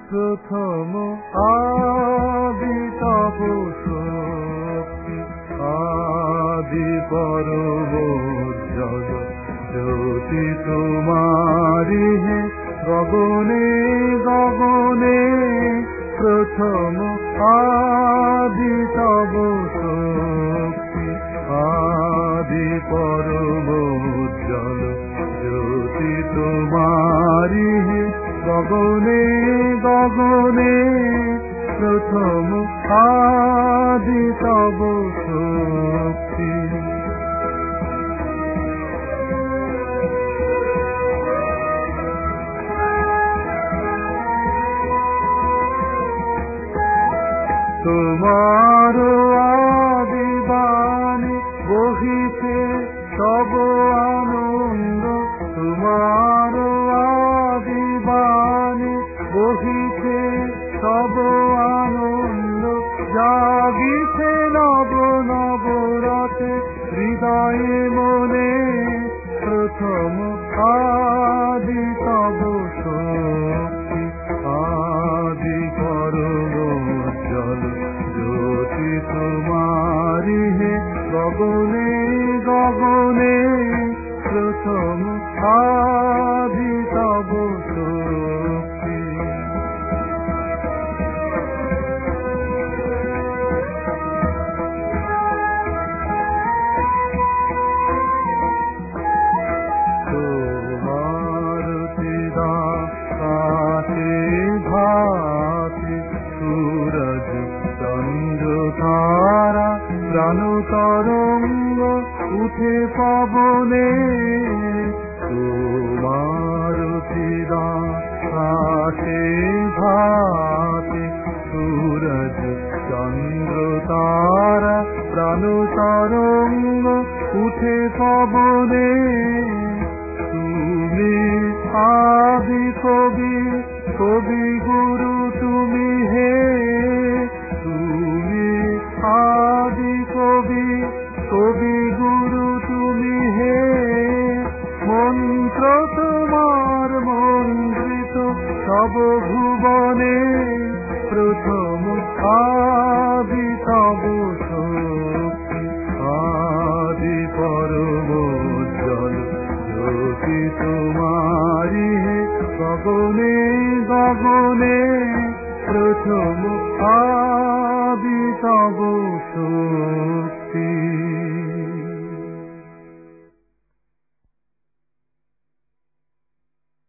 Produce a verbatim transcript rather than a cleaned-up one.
প্রথম আদি তব শক্তি, আদি পরম উজ্জ্বল জ্যোতি তোমারি হে গগনে গগনে। প্রথম আদি তব শক্তি, আদি পরম উজ্জ্বল জ্যোতি তোমারি হে গগনে গগনে। প্রথম আদি তব শক্তি। তোমার আদি বাণী বহিছে তব আনন্দ, তোমার আদি বাণী বহিছে তব আনন্দ। জাগিছে নব নব রতে হৃদয়ে মনে, প্রথম আদি তব শক্তি, আদি পরম উজ্জ্বল জ্যোতি তোমারি হে গগনে গগনে। প্রথম আদি তব শক্তি। তোমার চিদাকাশে ভাসে সূরজ চন্দ্র তারা, প্রাণ তরঙ্গ উঠে পবনে। তোমার চিদাকাশে ভাসে সূরজ চন্দ্র তারা, প্রাণ তরঙ্গ উঠে পবনে। তুমি আদি কবি, কবি গুরু তুমি হে, তুমি আদি কবি, কবি গুরু তুমি হে। মন্ত্র তোমার মন্ত্রিত সব ভুবনে, প্রথম আদি তব শক্তি, আদি পরম উজ্জ্বল জ্যোতি তোমারি হে গগনে গগনে। প্রথম আদি